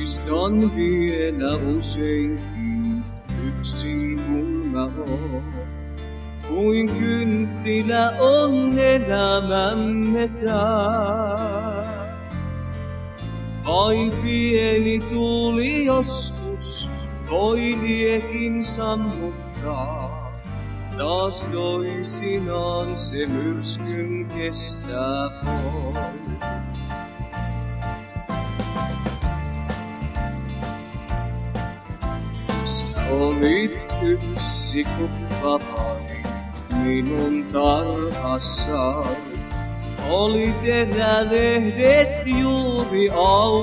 Muistan vielä useinkin yksin kun mä oon. Kuin kynttilä on elämämme tää. Vain pieni tuuli joskus voi liekin sammuttaa. Taas toisinaan se myrskyn kestää voi. Sä olit yksi kukka vain minun tarhassani. Oli terälehdet juuri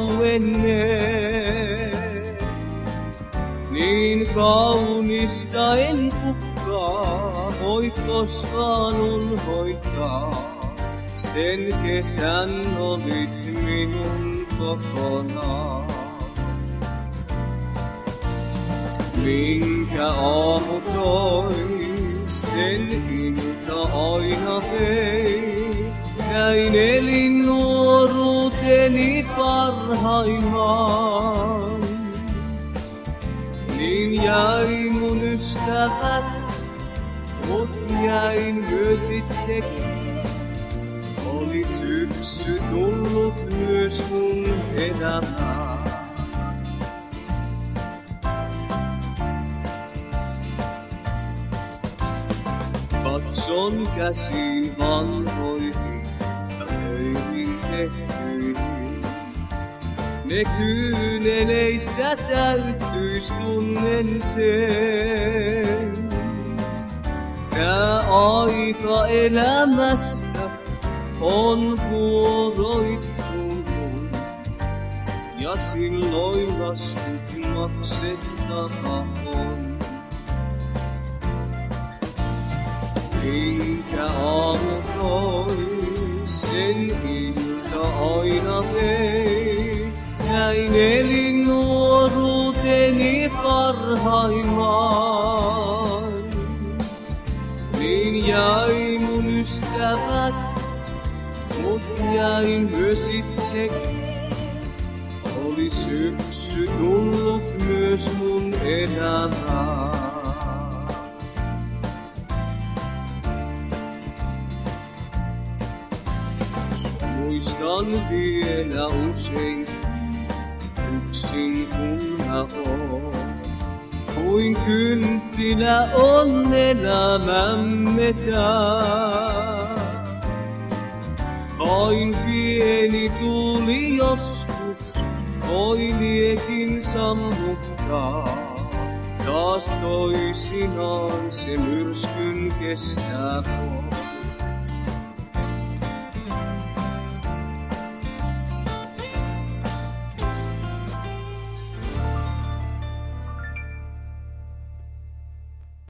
auenneet. Niin kaunista en kukkaa voi koskaan unhoittaa. Sen kesän olit minun kokonaan. Minkä aamu toi, sen ilta aina vei. Näin elin nuoruuteni parhaimman. Niin jäi mun ystävät, mut jäin myös itsekin. Oli syksy tullut myös mun elämään. Katson käsiin vanhoihin ja töihin tehtyihin. Ne kyyneleistä täyttyis tunnen sen. Tää aika elämästä on vuoroittunut. Ja silloin laskut maksettava on. Minkä aamu toi, sen ilta aina vei. Näin elin nuoruuteni parhaimman. Niin jäi mun ystävät, mut jäin myös itsekin. Oli syksy tullut myös mun elämään. Muistan vielä usein, yksin kun mä oon. Kuin kynttilä on elämämme tää. Vain pieni tuuli joskus voi liekin sammuttaa. Taas toisinaan se myrskyn kestää voi.